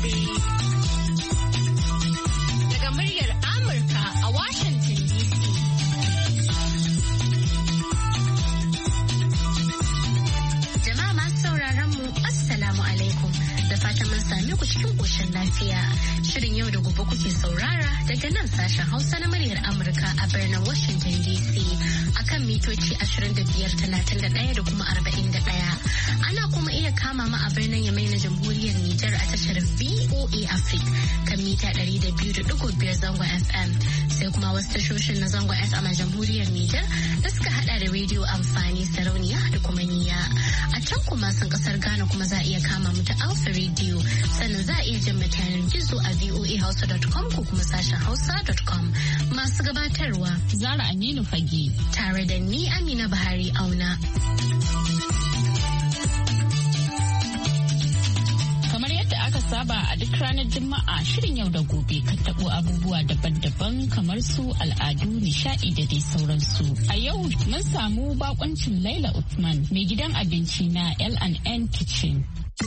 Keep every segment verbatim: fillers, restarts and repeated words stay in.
gobe. Daga muryar Amurka a Washington D C. Jama'a masu sauraron mu Assalamu alaikum. Da fatan mun same ku cikin ƙoshin lafiya. Shirin yau da gobe kuke saurara daga nan sashen Hausa na muryar Amurka a birnin Washington D C akan mitoci ashirin da biyar talatin da ɗaya da kuma arba'in da ɗaya. Ana kuma iya kama mu a birnin Yamai na Jamhuriyar Nijar a tashar V O A Africa kan mita ɗari da biyu da ɗigo biyar zangon F M. Sai kuma wasu tashoshin na zangon F M a Jamhuriyar Nijar da suka hada da rediyo amfani sarauniya da kuma niyya. A can kuma sun kasar Ghana kuma za a iya kama mu ta Alpha Radio sannan za a iya jin yanar gizo a v o a hausa dot com ko kuma sashen hausa dot com. Masu gabatarwa Zara Aminu Fage tare da ni Amina Buhari Auna. Kamar yadda aka saba a duk ranar Juma'a shirin yau da gobe kan tabo abubuwa daban-daban kamar su al'adu, nishaɗi da dai sauransu. A yau mun samu bakoncin Laila Uthman mai gidan abinci na L and N Kitchen.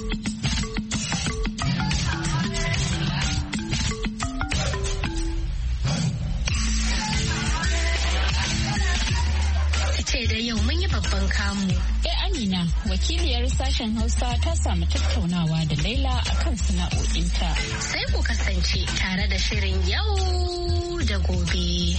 Ce da yau mun yi babban kamu. Eh Amina, wakiliyar sashen Hausa ta samu tattaunawa da Laila akan sana'o'inta. Sai ku kasance tare da shirin yau da gobe.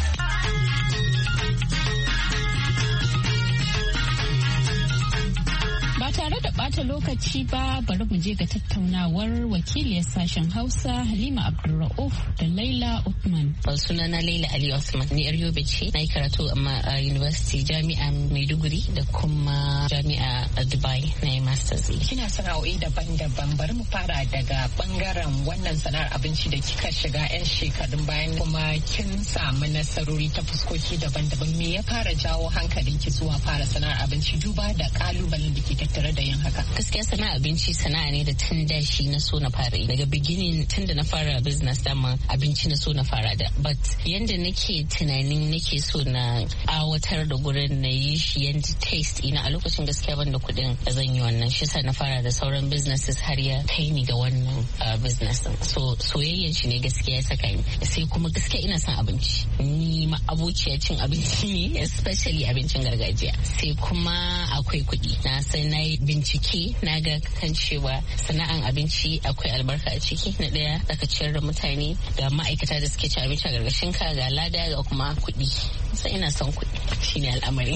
Ba tare da ɓata lokaci ba bari mu je ga tattaunawar wakiliyar sashen Hausa Halima Abdulra'uf da Laila Uthman. Sunana Laila Ali Usman, ni yar Yobe ce, na yi karatu a University Jami'a Maiduguri da kuma Jami'a a Dubai na yi masters. Kina sana'o'i daban-daban, bari mu fara daga bangaren wannan sana'ar abinci da kika shiga 'yan shekarun bayan kuma kin samu nasarori ta fuskoki daban-daban. Me ya fara jawo hankalinki zuwa fara sana'ar abinci duba da kalubalen da ke tattare da yin haka? Gaskiya sana'a abinci sana'a ne da tun da shi na so na fara yi. Daga beginning tun da na fara business dama abinci na so na fara da. But yanda nake tunanin nake so na awatar da gurin na yi shi yanda taste ina a lokacin gaskiya ban da kuɗin da zan yi wannan. Shi sa na fara da sauran businesses har ya kai ni ga wannan business din. So soyayyen shi ne gaskiya ya saka ni. Sai kuma gaskiya ina son abinci. Ni ma abociya cin abinci ne, especially abincin gargajiya. Sai kuma akwai kuɗi. Na san na yi bincike na ga kan cewa sana'an abinci akwai albarka a ciki. Na ɗaya zaka ciyar da mutane, ga ma'aikata da suke ci abinci a gargashin ka, ga lada, ga kuma kuɗi. Sai ina son kuɗi shine al'amari.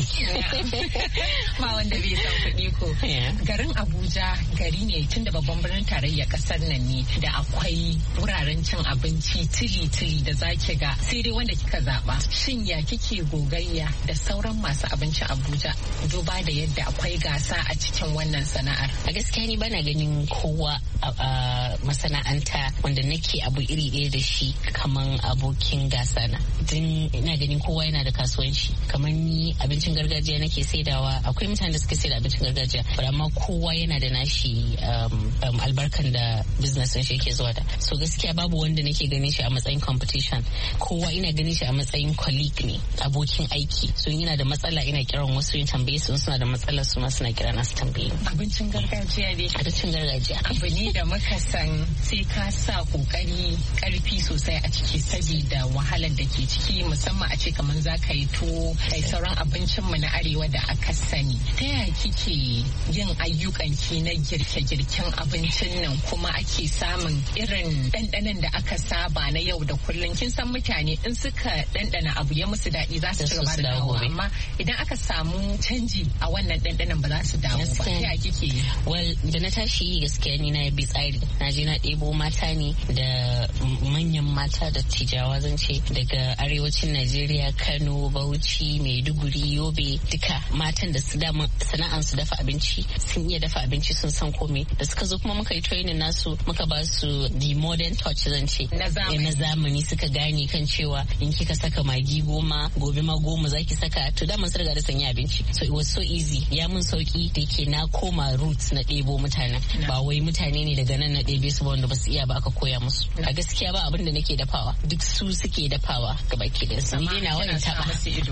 Ma wanda bai son kuɗi ko. Garin Abuja gari ne tun da babban birnin tarayya kasar nan ne da akwai wuraren cin abinci tili-tili da zaki ga sai dai wanda kika zaba. Shin ya kike gogayya da sauran masu abinci Abuja duba da yadda akwai gasa a cikin wannan sana'ar? A gaskiya ni bana ganin kowa a masana'anta wanda nake abu iri ɗaya da shi kaman abokin gasa na. Din ina ganin kowa yana da kasuwanci. Kamar ni abincin gargajiya nake saidawa, akwai mutane da suke saida abincin gargajiya, amma kowa yana da nashi um, um, albarkan da business din shi yake zuwa da. So gaskiya babu wanda nake ganin shi a matsayin competition. Kowa ina ganin shi a matsayin colleague ne, abokin aiki. So yana da matsala ina kiran wasu yin tambaye su, suna da matsala su ma suna kira na su tambaye. Abincin gargajiya dai. Abincin gargajiya. Abu ne da muka san sai ka sa kokari karfi sosai a ciki saboda wahalar da ke ciki, musamman a ce kamar za ka yi tuwo kai sauran abincin mu na arewa da aka sani. Ta yaya kike yin ayyukan ki na girke-girken abincin nan kuma ake samun irin ɗanɗanon da aka saba na yau da kullum? Kin san mutane in suka ɗanɗana abu ya musu daɗi za su ci gaba da dawo, amma idan aka samu canji a wannan ɗanɗanon ba za su dawo ba. Ta yaya kike yi? Well, da na tashi gaskiya ni na bi tsari. Na je na ɗebo mata ne da manyan mata da tijawa zan ce daga arewacin Najeriya, Kano, Bauchi, Maiduguri, Yobe, duka matan da su dama sana'an su dafa abinci, sun iya dafa abinci, sun san komai. Da suka zo kuma muka yi training nasu, muka ba su the modern touch zan ce na zamani, suka gane kan cewa in kika saka magi goma gobe ma goma zaki saka, to dama sun riga da sanya abinci. So it was so easy, ya mun sauki da yake na koma roots na ɗebo mutanen, ba wai mutane ne daga nan na ɗebe su ba wanda ba su iya ba aka koya musu. A gaskiya ba abin da nake dafawa duk su suke dafawa gabaki da su. Ni dai nawa in taba.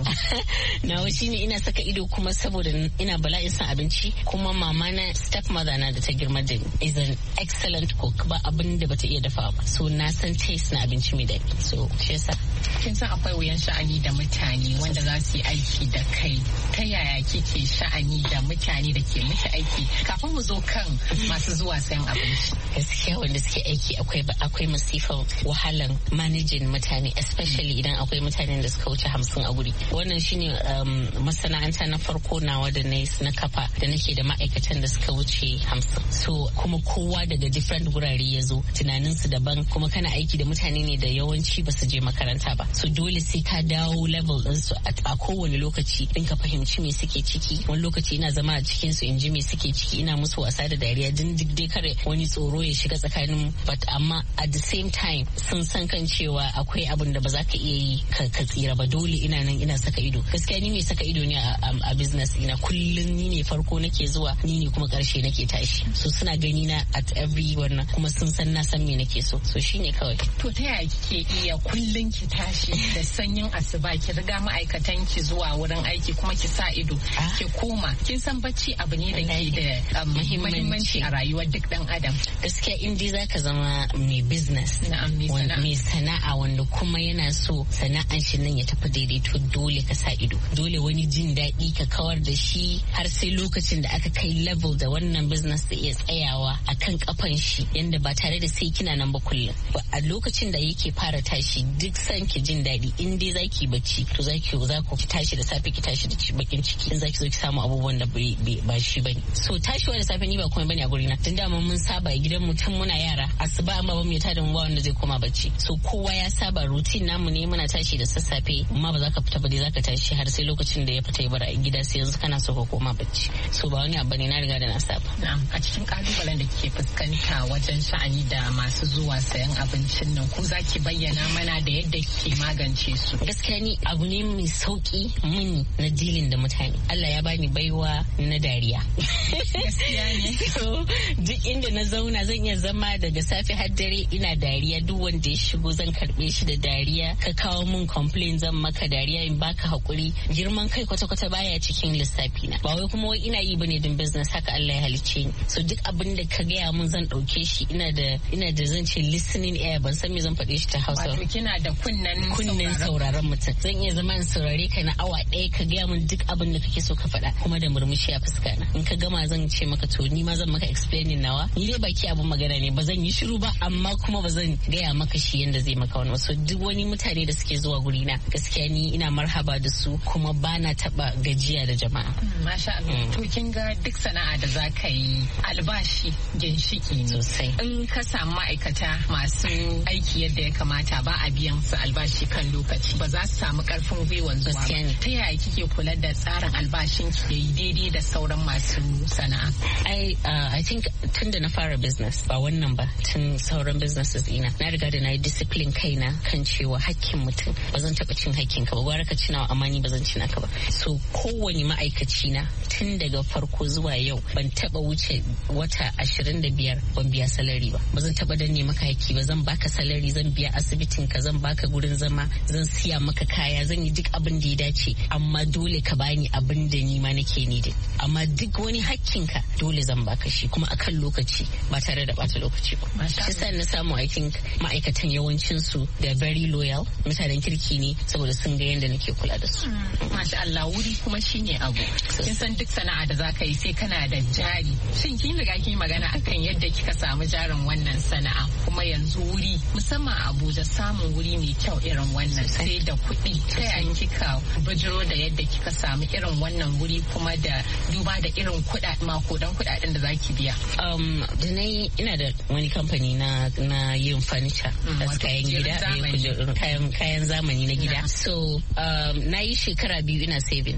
Nawa shine ina saka ido kuma saboda ina bala'in san abinci kuma mama na step mother na da ta girma da ni is an excellent cook ba abin da bata iya dafawa ba. So na san taste na abinci mai daɗi. So shi yasa. Kin san akwai wuyan sha'ani da mutane wanda za su yi aiki da kai. Ta yaya kike sha'ani da mutane da ke miki aiki kafin mu zo kan masu zuwa sayan abinci? Gaskiya wanda suke aiki akwai akwai masifan wahalan managing mutane especially idan akwai mutanen da suka wuce hamsin a guri. Wannan shine um, masana'anta na farko nawa da na na kafa da nake da ma'aikatan da suka wuce hamsin. So kuma kowa daga different wurare ya zo tunaninsu daban kuma kana aiki da mutane ne da yawanci ba su je makaranta ba. So dole sai ka dawo level ɗinsu a kowane lokaci din ka fahimci me suke ciki. Wani lokaci ina zama a cikin su in ji me suke ciki ina musu wasa da dariya din duk dai kare wani tsoro ya shiga tsakanin but amma at the same time sun san kan cewa akwai abin da ba za ka iya yi ka tsira ba dole ina nan ina saka ido. Gaskiya ni mai saka ido ne a business ina kullum ni ne farko nake zuwa ni ne kuma karshe nake tashi. So suna gani na at every wannan kuma sun san na san me nake so. So shine kawai. To ta yaya kike iya kullum ki tashi da sanyin asuba ki riga ma'aikatan ki zuwa wurin aiki kuma ki sa ido ki koma kin san bacci abu ne da ke da muhimmanci a rayuwar duk dan adam. Gaskiya in dai zaka zama mai business mai sana'a wanda kuma yana so sana'an shi nan ya tafi daidai to dole ka sa ido dole wani jin daɗi ka kawar da shi har sai lokacin da aka kai level da wannan business da iya tsayawa akan kafan shi yanda ba tare da sai kina nan ba kullum a lokacin da yake fara tashi duk san ki jin daɗi in dai zaki bacci to zaki za ku tashi da safe ki tashi da bakin ciki in zaki zo ki samu abubuwan da ba shi bane. So tashiwa da safe ni ba komai bane a gurina tun da mun saba a gidan mutum muna yara asuba amma ba mu tada mu ba wanda zai koma bacci. So kowa ya saba routine namu ne muna tashi da sassafe amma ba za ka fita ba dai za ka tashi har sai lokacin da ya fita ya bar a gida sai yanzu kana so ka koma bacci. So ba wani abu ne na riga da na saba. A cikin kalubalen da kike fuskanta wajen sha'ani da masu zuwa sayan abincin nan ko za ki bayyana mana da yadda kike magance su? Gaskiya ni abu ne mai sauki mini na dilin da mutane. Allah ya bani baiwa na dariya. Gaskiya ne. So duk inda na zauna zan iya zama daga safe har dare ina dariya duk wanda ya shigo zan karbe shi da dariya ka kawo mun complain zan maka dariya in baka hakuri girman kai kwata-kwata baya cikin lissafi na ba wai kuma wai ina yi bane din business haka Allah ya halicce ni. So duk abin da ka gaya mun zan dauke shi ina da ina da zan ce listening ear ban san me zan faɗe shi ta Hausa. Wato kina da kunnen kunnen sauraron mutum zan iya zama in saurare ka na awa ɗaya ka gaya mun duk abin da kake so ka faɗa kuma da murmushi a fuska na in ka gama zan ce maka to ni ma zan maka explaining nawa ni dai baki abin magana ne ba zan yi shiru ba amma kuma ba zan gaya maka shi yanda zai maka wani so duk wani mutane da suke zuwa guri na gaskiya ni ina marhaba da su kuma ba na taba gajiya da jama'a. Masha Allah. To kin ga duk sana'a da za ka yi albashi ginshiki ne sosai. In ka samu ma'aikata masu aiki yadda ya kamata ba a biyan su albashi kan lokaci ba za su samu karfin gwiwan zuwa ba. Ta yaya kike kula da tsarin albashin ki yayi daidai da sauran masu sana'a? I uh, I think tun da na fara business ba wannan ba tun sauran businesses ina na riga da na yi discipline kaina kan cewa hakkin mutum ba zan taɓa cin hakkin ka ba gwara ka cinawa amma ni ba zan cina ka ba. So kowane ma'aikaci na tun daga farko zuwa yau ban taɓa wuce wata ashirin da biyar ban biya salari ba ba zan taɓa danne maka hakki ba zan baka salari zan biya asibitin ka zan baka gurin zama zan siya maka kaya zan yi duk abin da ya dace amma dole ka bani abin da ni ma nake ni din amma duk wani hakkin ka dole zan baka shi kuma akan lokaci ba tare da bata lokaci ba. Shi sa na samu I think ma'aikatan yawancin su da very loyal mutanen kirki ne saboda sun ga yadda nake kula da su. Masha Allah wuri kuma shine abu. Kin san duk sana'a da zaka yi sai kana da jari. Shin kin riga kin magana akan yadda kika samu jarin wannan sana'a kuma yanzu wuri musamman a Abuja samun wuri mai kyau irin wannan sai da kuɗi. Ta yaya kika bujiro da yadda kika samu irin wannan wuri kuma da duba da irin kuɗaɗe makodan kuɗaɗen da zaki biya? Um, da na yi ina da wani kamfani na na yin furniture da kayan gida kayan kayan zamani na gida. So um, na yi shekara biyu ina savings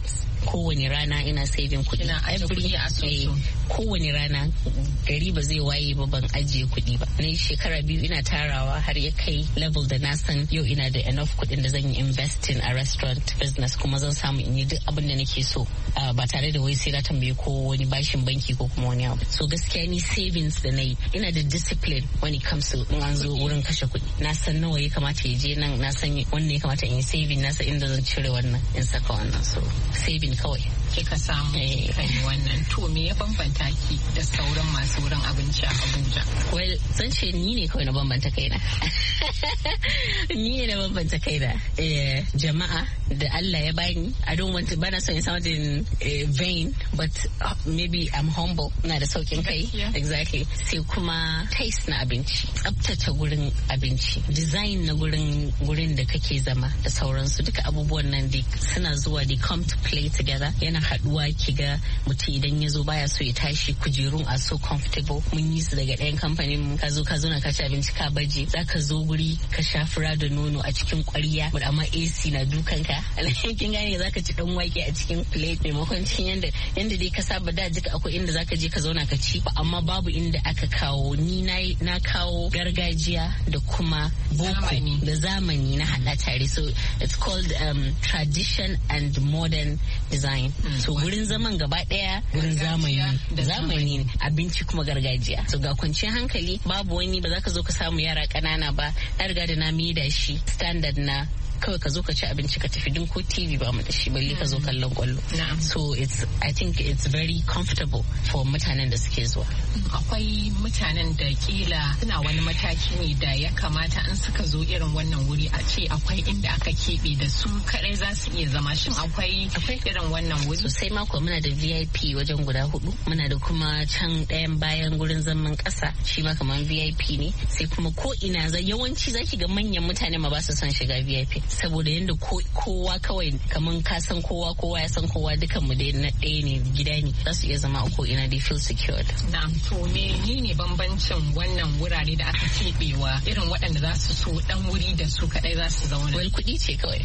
kowane rana ina saving kuɗi. Ina ajiye kuɗi a asusu. Kowane rana gari ba zai waye ba ban ajiye kuɗi ba. Na shekara biyu ina tarawa har ya kai level da na san yau ina da enough kuɗin da zan yi investing a restaurant business kuma zan samu in yi duk abin da nake so ba tare da wai sai na tambaye ko wani bashin banki ko kuma wani abu. So gaskiya ni savings da na yi ina da discipline when it comes to in an zo wurin kashe kuɗi. Na san nawa ya kamata ya je nan, na san wanne ya kamata in yi saving, na san inda zan cire wannan in saka wannan. So saving kawai. Kika samu kai wannan. To me ya bambanta ki da sauran masu wurin abinci a Abuja? Well, zan ce ni ne kawai na bambanta kaina. Ni ne na bambanta kaina. Jama'a da Allah ya bani. I don't want to, bana son in sound in vain, but uh, maybe I'm humble. Na da saukin kai. Yeah. Exactly. Sai kuma taste na abinci. Tsabtace gurin abinci. Design na gurin gurin da kake zama da sauransu. Duka abubuwan nan dai suna zuwa, they come to play together. Yana haduwa kiga mutum idan ya zo baya so ya tashi, kujerun are so comfortable. Mun yi su daga ɗayan kamfanin mu. Ka zo ka zo na ka ci abinci ka baje. Za ka zo guri ka sha fura da nono a cikin ƙwarya, but amma A C na dukanka. Kin gane za ka ci ɗan wake a cikin plate maimakon cin yanda yanda dai ka saba da duka akwai inda za ka je ka zauna ka ci, amma babu inda aka kawo. Ni na kawo gargajiya da kuma boko da zamani na haɗa tare. So it's called um, tradition and modern design. Mm. So gurin zaman gaba ɗaya gurin zamani zamani abinci kuma gargajiya. So ga kwanciyar hankali babu wani, ba za ka zo ka samu yara ƙanana ba. Na riga da na mida shi standard na kawai ka zo ka ci abinci ka tafi, din ko T V ba mu da shi balle ka zo kallon kwallo. So it's I think it's very comfortable for mutanen da suke zuwa. Akwai mutanen da kila suna wani mataki ne da ya kamata an suka zo irin wannan wuri a ce akwai inda aka keɓe da su kadai za su iya zama. Shin akwai akwai irin wannan wuri? Sosai mako muna da V I P wajen guda hudu. Muna da kuma can ɗayan bayan gurin zaman ƙasa shi ma kamar V I P ne. Sai kuma ko ina yawanci zaki ga manyan mutane ma ba su son shiga V I P. Saboda yadda kowa kawai kaman ka san kowa kowa ya san kowa dukan mu dai na ɗaya ne gida ne, za su iya zama a ko ina dai feel secured. Na'am, to menene bambancin wannan wurare da aka keɓewa irin waɗanda za su so dan wuri da su kadai za su zauna? Wal kuɗi ce kawai.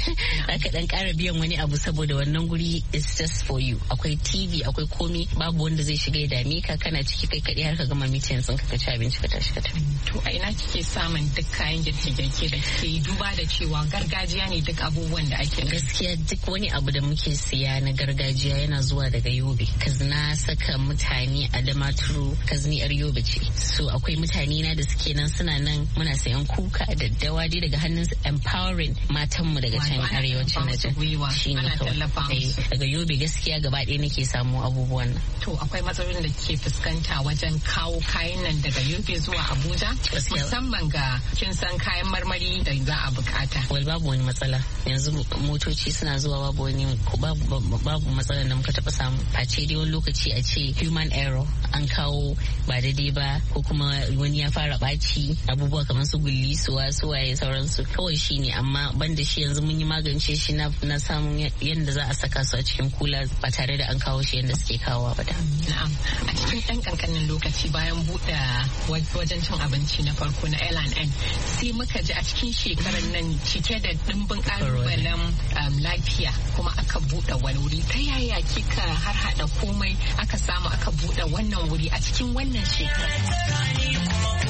Aka dan ƙara biyan wani abu saboda wannan guri is just for you. Akwai T V, akwai komi, babu wanda zai shiga ya dame ka, kana ciki kai kadai har ka gama meeting sun ka ci abinci ka tashi ka tafi. To a ina kike samun duk kayan girke-girke da kike duba da cewa gargajiya ne duk abubuwan da ake? Gaskiya duk wani abu da muke siya na gargajiya yana zuwa daga Yobe. Kazi na saka mutane a Damaturu, kazi ni yar Yobe ce. So akwai mutane na da suke nan suna nan muna sayan kuka da dawa dai daga hannun empowering matanmu daga can arewacin Najeriya. Shi ne kawai. Daga Yobe gaskiya gaba ɗaya nake samu abubuwan nan. To akwai matsalolin da ke fuskanta wajen kawo kayan nan daga Yobe zuwa Abuja? Musamman ga kin san kayan marmari da za a bukata. Wal babu wani matsala. Yanzu motoci suna zuwa babu wani babu babu matsalar da muka taba samu. Face dai wani lokaci a ce human error an kawo ba daidai ba ko kuma wani ya fara ɓaci abubuwa kamar su gulli suwa suwaye sauransu. Kawai shi ne, amma banda shi yanzu mun yi magance shi na na samun yadda za a saka su a cikin kula ba tare da an kawo shi yadda suke kawo ba da. Na'am. A cikin ɗan ƙanƙanin lokaci bayan buɗe wajen cin abinci na farko na L and N sai muka ji a cikin shekarar nan cike da ɗimbin ƙalubalen lafiya kuma aka buɗe wani wuri. Ta yaya kika har haɗa komai aka samu aka buɗe wannan wuri a cikin wannan shekarar?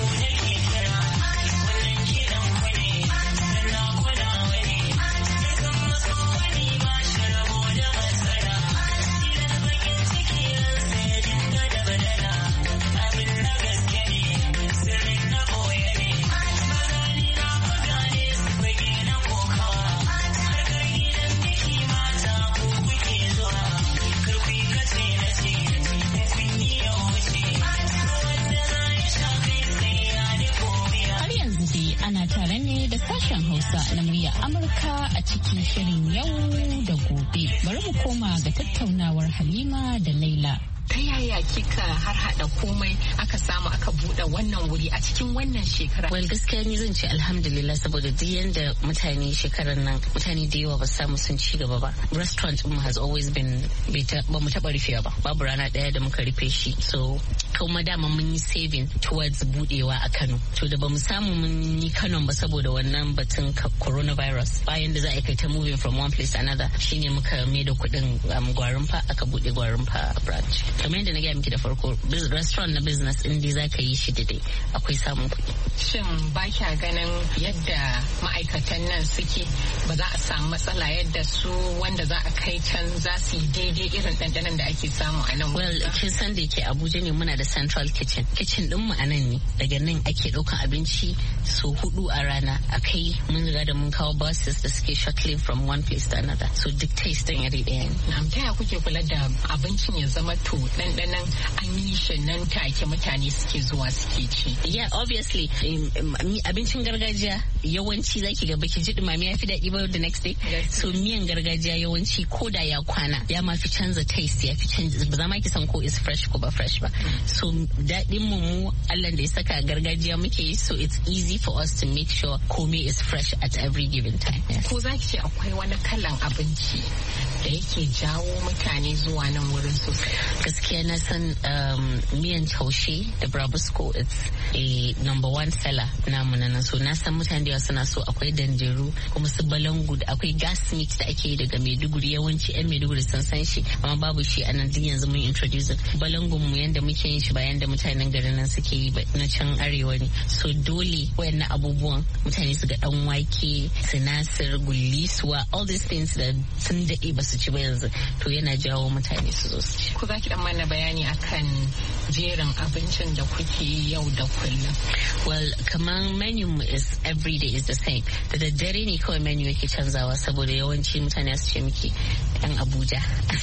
Na murya Amurka a cikin shirin yau da gobe. Bari mu koma ga tattaunawar Halima da Laila. ta yaya kika har hada komai aka samu aka bude wannan wuri a cikin wannan shekara? Well, gaskiya ni zan ce alhamdulillah saboda duk yanda mutane shekarar nan mutane da yawa ba su samu sun ci gaba ba. Restaurant mu has always been ba mu taba rufewa ba. Babu rana daya da muka rufe shi. So kuma dama mun yi saving towards budewa a Kano. To da ba mu samu mun yi Kano ba saboda wannan batun coronavirus. Bayan da za a kai ta moving from one place to another shine muka mai da kudin Gwarinfa aka bude Gwarinfa branch. Kamar yadda na gaya miki da farko restaurant na business in dai za ka yi shi daidai akwai samun kuɗi. Shin ba kya ganin yadda ma'aikatan nan suke ba za a samu matsala yadda su wanda za a kai can za su yi daidai irin ɗanɗanon da ake samu a nan? Well, kin san da ke Abuja ne muna da central kitchen. Kitchen din mu a nan ne daga nan ake ɗaukan abinci so hudu a rana a kai mun riga da mun kawo buses da suke shuttling from one place to another. So duk taste din iri ɗaya ne. Na ta ya kuke kula da abincin ya zama to ɗanɗanon an yi shi nan take mutane suke zuwa suke ci? Yeah, obviously abincin gargajiya yawanci zaki ga baki ji dumame ya fi daɗi ba the next day. So miyan gargajiya yawanci ko da ya kwana ya ma fi canza taste ya fi canza ba za ma ki san ko is fresh ko ba fresh ba. So daɗin mu mu Allah da ya saka gargajiya muke yi so it's easy for us to make sure komai is fresh at every given time. Yes. Ko zaki ce akwai wani kalan abinci da yake jawo mutane zuwa nan wurin sosai? Gaskiya na san um, miyan taushe da brabusco it's a number one seller namu na nan so na san mutane da yawa suna so akwai danderu kuma su balangu da akwai gas meat da ake yi daga Maiduguri yawanci yan Maiduguri sun san shi amma babu shi a nan din yanzu mun introduce balangun mu yanda muke yin shi ba yanda mutanen garin nan suke yi ba na can arewa ne so dole wayannan abubuwan mutane su ga dan wake sinasir gullisuwa all these things da sun daɗe ba su ci ba yanzu to yana jawo mutane su zo su ci. Ku za ki dan mana bayani akan jerin abincin da kuke yau da kullum? Well, kamar menu mu is every day is the same. Da daddare ne kawai menu yake canzawa saboda yawanci mutane su ce miki yan Abuja.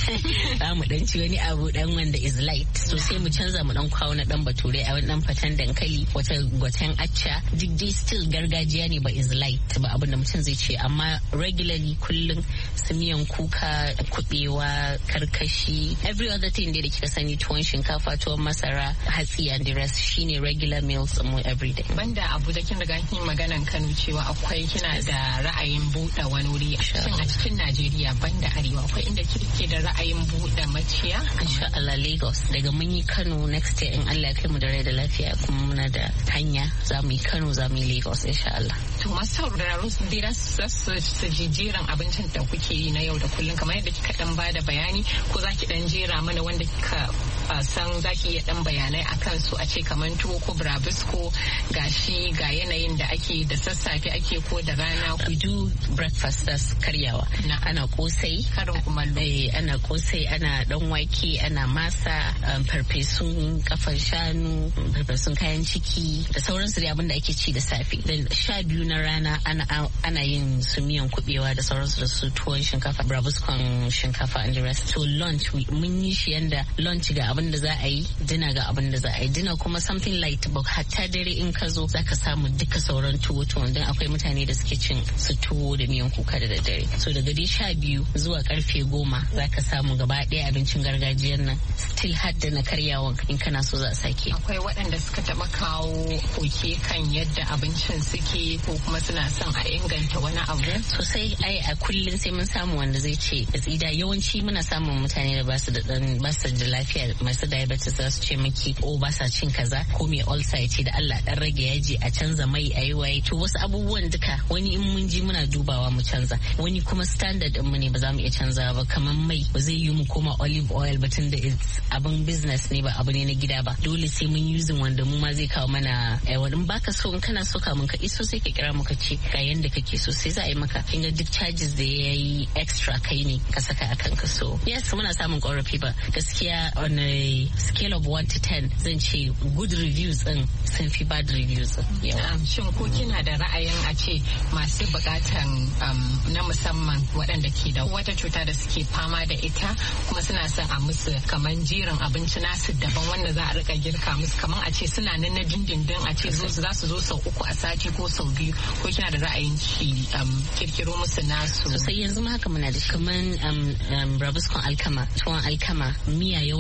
Za mu dan ci wani abu dan wanda is light. So sai mu canza mu dan kawo na dan bature a wani dan fatan dankali wata gwaten acca duk dai still gargajiya ne ba is light ba abin da mutum zai ce amma regularly kullum su miyan kuka kubewa karkashi every other thing da kika sani tuwon shinkafa tuwon masara hatsi and the rest shine regular meals mu every day. Banda abu da kin riga kin maganan Kano cewa akwai kina da ra'ayin buɗe wani wuri shin a cikin Najeriya banda arewa akwai inda kike da ra'ayin buɗe maciya? Insha Allah Lagos daga mun yi Kano next year in Allah ya kai mu da rai da lafiya kuma muna da hanya za mu yi Kano za mu yi Lagos insha Allah. To masu sauraro dira su ji jerin abincin da kuke yi na yau da kullum kamar yadda kika dan bada bayani ko za ki dan jera mana wanda kika san za ki iya dan bayanai akan su a ce kamar tuwo ko brabisco gashi ga yanayin da ake da sassafe ake ko da rana. We do breakfast that's karyawa. Na ana kosai. Karin kumallo. Eh ana kosai ana dan wake ana masa um, farfesun kafan shanu farfesun kayan ciki da sauransu da abin da ake ci da safe. Dan sha biyu na rana ana ana yin su miyan kubewa da sauransu da su tuwon shinkafa brabiscon shinkafa and the rest. So lunch mun yi shi yanda lunch ga abin da za a yi dina ga abin da za a yi dina kuma something light but hatta dare in ka zo zaka samu duka sauran tuwo tuwon don akwai mutane da suke cin su tuwo da miyan kuka da daddare so daga dai sha biyu zuwa karfe goma zaka samu gaba ɗaya abincin gargajiyar nan still har da na karyawan in kana so za a sake. Akwai waɗanda suka taɓa kawo koke kan yadda abincin suke ko kuma suna son a inganta wani abu sosai ai a kullum sai mun samu wanda zai ce tsida yawanci muna samun mutane da basu da dan basu da lafiya masu diabetes za su ce miki o ba sa cin kaza ko mai ulcer ya ce da Allah dan rage yaji a canza mai a yi waye to wasu abubuwan duka wani in mun ji muna dubawa mu canza wani kuma standard din mu ne ba za mu iya canza ba kamar mai ba zai yi mu koma olive oil ba tun da abin business ne ba abu ne na gida ba dole sai mun using wanda mu ma zai kawo mana wani baka so in kana so kamun ka iso sai ka kira muka ce ga yanda kake so sai za a yi maka kin ga duk charges da yayi extra kai ne ka saka akan ka so yes muna samun korafi ba gaskiya on a scale of one to ten zan ce good reviews din sun fi bad reviews din yawa. Shin ko kina da ra'ayin a ce masu bukatan na musamman waɗanda ke da wata cuta da suke fama da ita kuma suna son a musu kamar jerin abinci nasu daban wanda za a rika girka musu kamar a ce suna nan na dindindin a ce za su zo sau uku a sati ko sau biyu ko kina da ra'ayin ki kirkiro musu nasu? Sosai yanzu ma haka muna da shi kamar brabiscon alkama tuwon alkama miya yawanci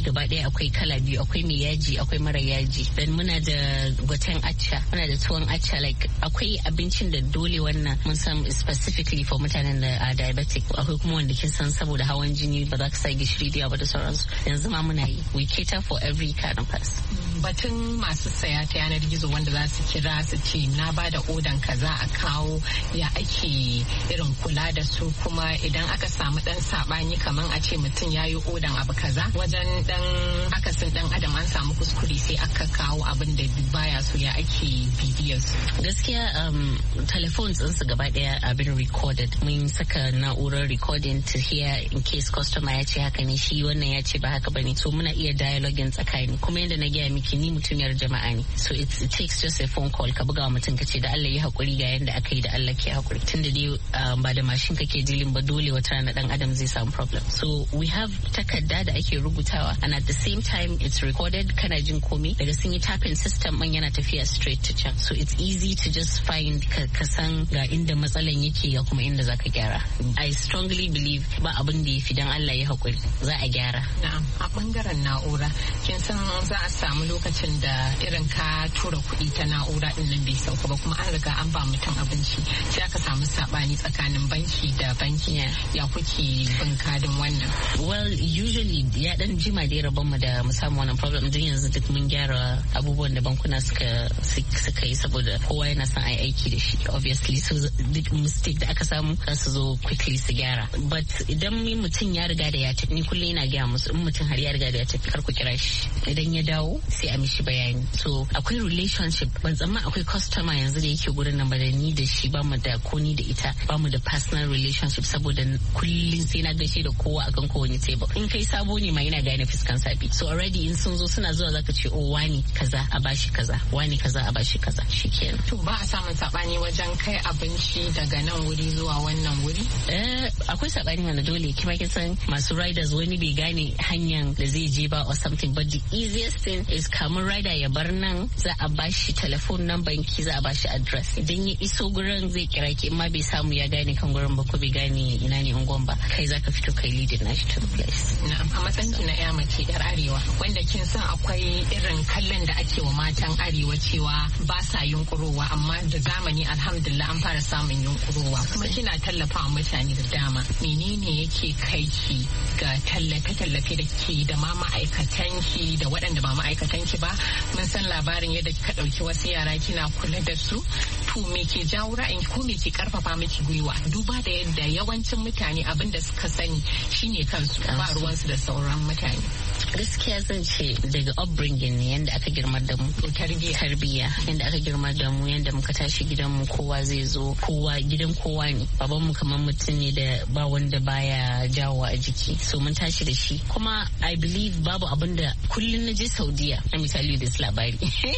gaba ɗaya akwai kala biyu, akwai mai yaji akwai mara yaji. Dan muna da gwaten acca, muna da tuwon acca, like akwai abincin da dole wannan mun san specifically for mutanen da are diabetic, akwai kuma wanda kin san saboda hawan jini ba za ka sa gishiri da yawa ba da sauransu. Yanzu ma muna yi, we cater for every kind of person. Batun masu saya ta yanar gizo wanda za su kira su ce na ba da odan kaza a kawo, ya ake irin kula da su, kuma idan aka samu dan sabani kamar a ce mutum ya yi odan abu kaza wajen dan akasin dan adam an samu kuskure sai aka kawo abin da baya so, ya ake bibiyar su. Gaskiya um, telephones ɗinsu gaba ɗaya abin recorded, mun saka na'urar recording to hear in case customer ya ce haka ne, shi wannan ya ce ba haka bane, so muna iya dialoguing tsakani. Kuma yadda na gaya miki ni mutumiyar jama'a ne, so it, it takes just a phone call ka buga wa mutum ka ce da Allah ya hakuri ga yanda aka yi, da Allah ke hakuri, tunda dai um, ba da mashin kake dilin ba, dole wata rana dan adam zai samu problem. So we have takarda da ake rubutawa, and at the same time it's recorded, kana jin komai daga sun yi tapping system man yana tafiya straight to can, so it's easy to just find ka san ga inda matsalan yake ga kuma inda zaka gyara. I strongly believe ba abin da yafi dan Allah ya hakuri za a gyara. Na'am, a bangaren na'ura kin san za a samu lokacin da irin ka tura kuɗi ta na'ura din nan bai sauka ba, kuma an riga an ba mutum abinci sai aka samu sabani tsakanin banki da banki, ya kuke bin kadin wannan? Well, usually ya dan jima da rabon mu da mu samu wannan problem din, yanzu duk mun gyara abubuwan da bankuna suka suka yi saboda kowa yana son ai aiki da shi obviously, so duk mistake da aka samu za su zo quickly su gyara. But idan mutum ya riga da ya tafi, ni kullum ina gaya musu in mutum har ya riga da ya tafi kar ku kira shi, idan ya dawo sai a mishi bayani. So akwai relationship, ban tsamma akwai customer yanzu da yake gurin nan ba da ni da shi ba mu da ko ni da ita ba mu da personal relationship, saboda kullum sai na gaishe da kowa akan kowane table. In kai sabo ne ma ina gane fuskan sabi, so already in sun zo suna zuwa zaka ce oh wani kaza a bashi kaza, wani kaza a bashi kaza, shikenan. To ba a samun sabani wajen kai abinci daga nan wuri zuwa wannan wuri? Eh akwai sabani wanda dole, kima kin san masu riders wani bai gane hanyar da zai je ba or something, but the easiest thing is kamar rider ya bar nan za a bashi telephone number ki, za a bashi address, idan ya iso gurin zai kira ki, in ma bai samu ya gane kan gurin ba ko bai gane ina ne unguwan ba, kai zaka fito kai leading nashi to the place. Na'am, a matsayin ki na ya mace yar arewa wanda kin san akwai irin kallon da ake wa matan arewa cewa ba sa yunkurowa, amma da zamani alhamdulillah an fara samun yunkurowa, kuma kina tallafa wa mutane da dama, menene yake kai ki ga tallafe-tallafe da ke da ma ma'aikatanki da waɗanda ba ma'aikatanki ba? Mun san labarin yadda kika ɗauki wasu yara kina kula da su, to me ke jawo ra'ayin ko me ke karfafa miki gwiwa, duba da yadda yawancin mutane abin da suka sani shine kansu, ba ruwansu da sauran mutane? Gaskiya zan ce daga upbringing ne, yanda aka girmar da mu, tarbiyya yanda aka girmar da mu, yanda muka tashi gidan mu kowa zai zo, kowa gidan kowa ne, baban mu kamar mutum ne da ba wanda baya jawo a jiki, so mun tashi da shi. Kuma I believe babu abin da kullun na je Saudiya, na misali da labari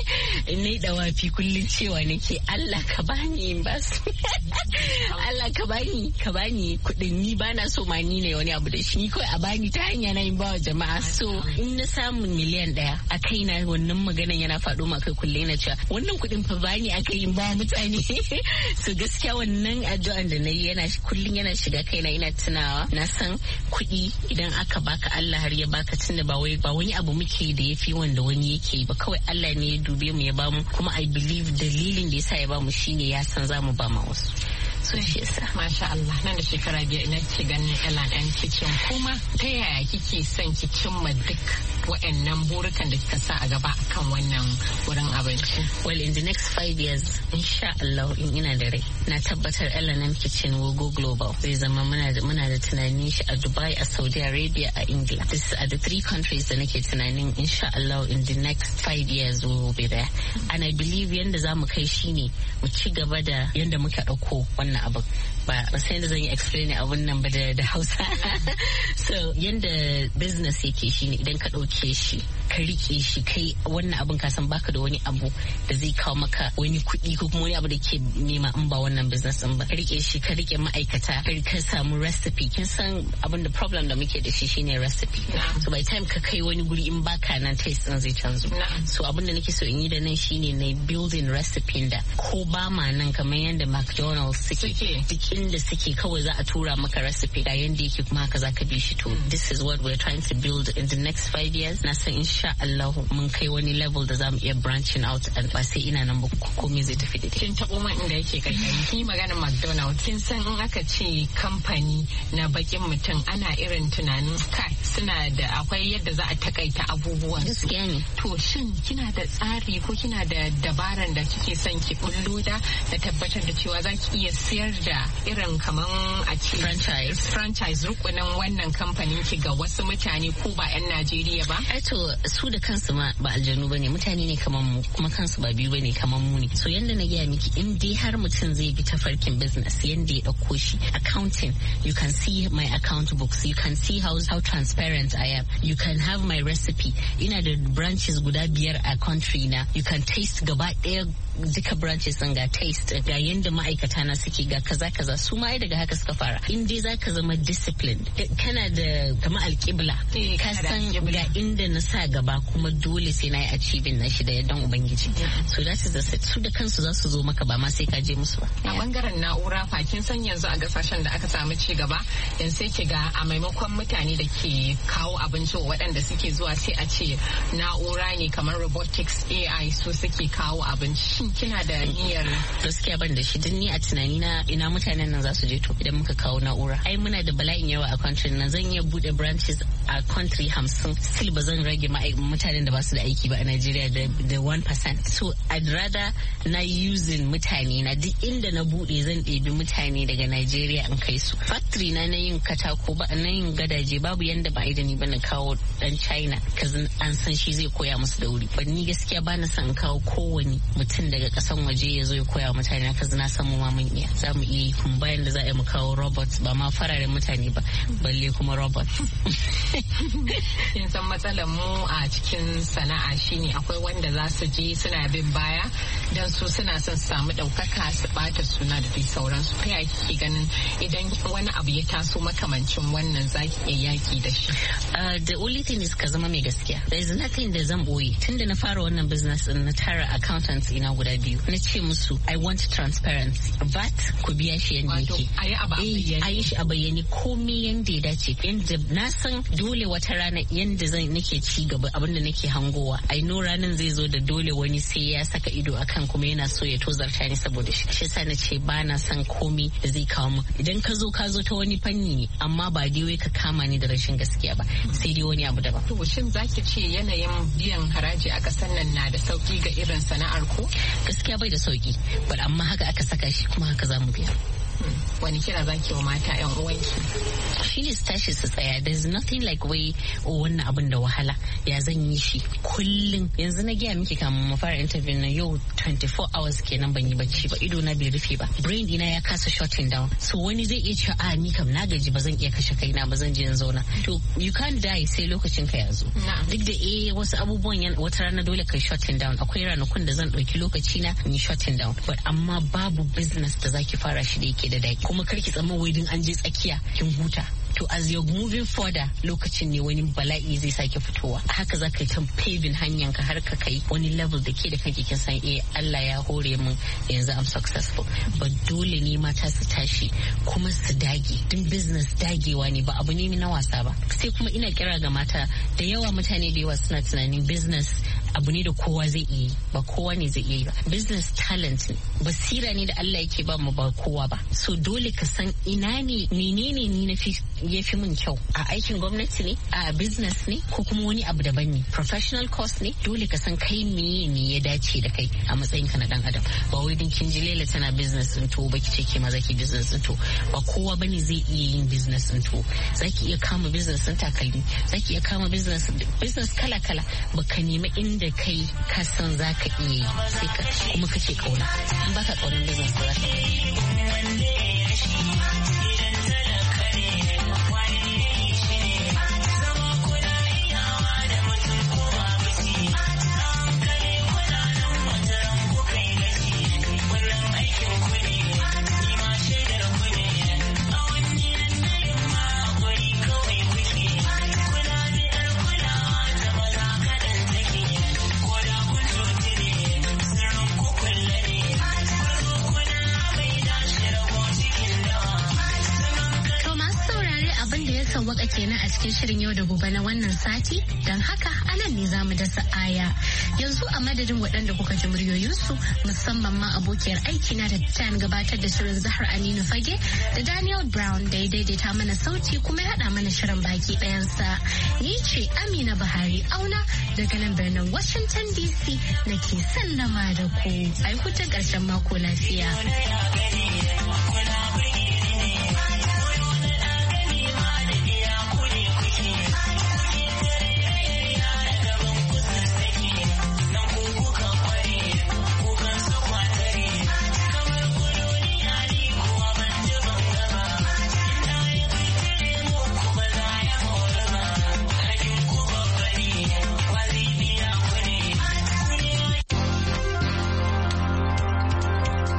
in nayi dawafi kullun cewa nake Allah ka bani in bas Allah ka bani ka bani kudin, ni bana so ma ni ne wani abu da shi, ni kawai a bani ta hanya na in ba wa jama'a. So in na samu miliyan daya a kaina, wannan maganan yana faɗo ma kai kullum yana cewa wannan kuɗin fa bani aka yi ba mutane. So gaskiya wannan addu'an da na yi yana kullum yana shiga kaina, ina tunawa na san kuɗi idan aka baka Allah har ya baka, tunda ba wai ba wani abu muke da yafi wanda wani yake ba, kawai Allah ne ya dube mu ya bamu, kuma I believe dalilin da yasa ya bamu shine ya san zamu ba ma wasu. So shi yasa masha Allah, nan da shekara biyar ina ke ganin L and N Kitchen, kuma ta yaya kike son ki cimma duk waɗannan burukan da kika sa a gaba akan wannan wurin abinci? Well, in the next five years insha Allah in ina da rai na tabbatar L and N Kitchen will go global. Zai zama muna da muna da tunanin shi a Dubai, a Saudi Arabia, a Ingila. This are the three countries da nake tunanin insha Allah in the next five years we will be there. And I believe yanda zamu kai shine mu ci gaba da yanda muka dauko wannan abin, ba sai da zan yi explain abun nan ba da Hausa. So yanda business yake shine idan ka dauke shi ka rike shi kai wannan abin ka san baka da wani abu da zai kawo maka wani kuɗi ko kuma wani abu da ke nema in ba wannan business din ba. Ka rike shi ka rike ma'aikata ka samu recipe. Kin san abin da problem da muke da shi shine recipe. So by time ka kai wani guri in baka nan taste din zai canzo. So abin da nake so in yi da nan shine na building recipe da ko ba ma nan kamar yadda McDonald's suke duk inda suke kawai za a tura maka recipe da yanda yake kuma haka zaka bi shi. To this is what we're trying to build in the next five years. Na san insha Allah mun kai wani level da zamu iya branching out and ba sai ina nan ba komai zai tafi da dai. Kin tabo man inda yake kai. Kin magana McDonald's kin san in aka ce kamfani na bakin mutum ana irin tunanin kai suna da akwai yadda za a takaita abubuwan. Gaskiya ne. To shin kina da tsari ko kina da dabaran da kike son ki bullo da da tabbatar da cewa za ki iya siyar da irin kaman a ce franchise franchise rukunin wannan kamfanin ki ga wasu mutane ko ba 'yan Najeriya ba? Aito su da kansu ma ba aljanu bane mutane ne kaman mu kuma kansu ba biyu bane kaman mu ne. So yanda na gaya miki in dai har mutum zai bi tafarkin business yanda ya dauko shi accounting you can see my account books you can see how how transparent I am you can have my recipe ina da branches guda biyar a country na you can taste gaba daya duka branches sun ga taste ga yanda ma'aikata na suke ga kaza kaza su ma daga haka suka fara in dai zaka zama disciplined kana da kama alƙibla ka san ga inda na sa gaba kuma dole sai na yi achieving na shi da yardan ubangiji so that is the set su da kansu za su zo maka ba ma sai ka je musu ba. A bangaren na'ura fa kin san yanzu a kasashen da aka samu ci gaba yanzu sai ki ga a maimakon mutane da ke kawo abinci waɗanda suke zuwa sai a ce na'ura ne kamar robotics A I su suke kawo abinci. Kina da niyyar? Gaskiya ban da shi don ni a tunani na ina mutanen nan za su je to idan muka kawo na'ura. Ai muna da bala'in yawa a country nan zan iya bude branches a country hamsin still ba zan rage mutanen da ba su da aiki ba a Nigeria da da one percent. So I'd rather na using mutane na duk inda na bude zan ɗebi mutane daga Nigeria in kai su. Factory na na yin katako ba na yin gadaje babu yanda ba da ni ba na kawo dan China kazan an san shi zai koya musu da wuri. Ba ni gaskiya ba na son kawo kowani mutum daga kasan waje ya zo ya koya mutane na kaza na san mu ma mun iya za mu iya kuma bayan da za a yi mu kawo robots ba ma fararen mutane ba balle kuma robots. Kin san matsalar mu a cikin sana'a shine akwai wanda za su je suna bin baya dan su suna son su samu daukaka su bata suna da dai sauransu. Ta yaya kike ganin idan wani abu ya taso makamancin wannan zaki iya yaki da shi? The only thing is ka zama mai gaskiya. There is nothing da zan boye tunda na fara wannan business din na tara accountants ina guda biyu na ce musu I want transparency V A T ku biya shi yanda yake a yi shi a bayyane komai yanda ya dace yanda na san dole wata rana yanda zan nake ci gaba abinda nake hangowa I know ranan zai zo da dole wani sai ya saka ido akan kuma yana so ya tozarta ni saboda shi shi yasa na ce ba na san komai da zai kawo mu idan ka zo ka zo ta wani fanni ne amma ba dai wai ka kama ni da rashin gaskiya ba sai dai wani abu daban. To shin zaki ce yanayin biyan haraji a kasan nan na da sauki ga irin sana'ar ku? Gaskiya bai da sauki but amma haka aka saka shi kuma haka za mu biya. Wani kira zaki wa mata yan uwanki? Shi ne su tashi su tsaya there's nothing like wai oh wannan abin da wahala ya zan yi shi kullum yanzu na gaya miki kamun mu fara interview na yau twenty-four hours kenan ban yi bacci ba ido na bai rufe ba brain dina ya kasa shutting down so wani zai iya cewa a ni kam na gaji ba zan iya kashe kaina ba zan je in zauna to you can't die sai lokacin ka ya zo duk da eh wasu abubuwan wata rana dole kai shutting down akwai ranakun da zan ɗauki lokaci na ni shutting down but amma babu business da zaki fara shi da yake da daki kuma karki tsamman wai din an je tsakiya kin huta to as you're moving further lokacin ne wani bala'i zai sake fitowa haka za ka yi ta paving hanyar ka har ka kai wani level da ke da kanki kin san eh Allah ya hore min yanzu I'm successful but dole ne mata su tashi kuma su dage din business dagewa ne ba abu ne na wasa ba sai kuma ina kira ga mata da yawa mutane da yawa suna tunanin business abu ne da kowa zai iya ba kowa ne zai iya ba business talent ne basira ne da Allah yake ba mu ba kowa ba so dole ka san ina ne menene ni na fi yafi min kyau a aikin gwamnati ne a business ne ko kuma wani abu daban ne professional course ne dole ka san kai meye ne ya dace da kai a matsayin ka na dan adam ba wai din kin ji Laila tana business din to baki ce ke ma zaki business din to ba kowa bane zai iya yin business din to zaki iya kama business din takalmi zaki iya kama business business kala kala baka nemi inda kai ka san zaka iya yi sai ka kuma kake kauna in baka kaunan business ba zaka sauwaka kenan a cikin shirin yau da gobe na wannan sati, don haka anan ne zamu dasa aya. Yanzu a madadin waɗanda kuka ji muryoyinsu musamman ma abokiyar aikina da ta gabatar da shirin Zahar Aminu Fage da Daniel Brown da ya daidaita mana sauti kuma ya haɗa mana shirin baki ɗayansa. Ni ce Amina Buhari Auna daga nan birnin Washington D C nake sallama da ku. Ai hutun ƙarshen mako lafiya.